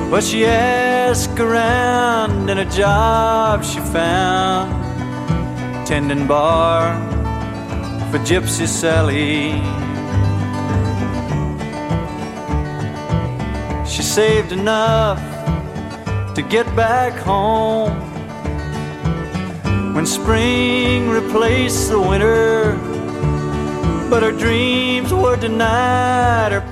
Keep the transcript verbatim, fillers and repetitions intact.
Well, she asked around and a job she found, tending bar for Gypsy Sally. She saved enough to get back home when spring replaced the winter, but her dreams were denied her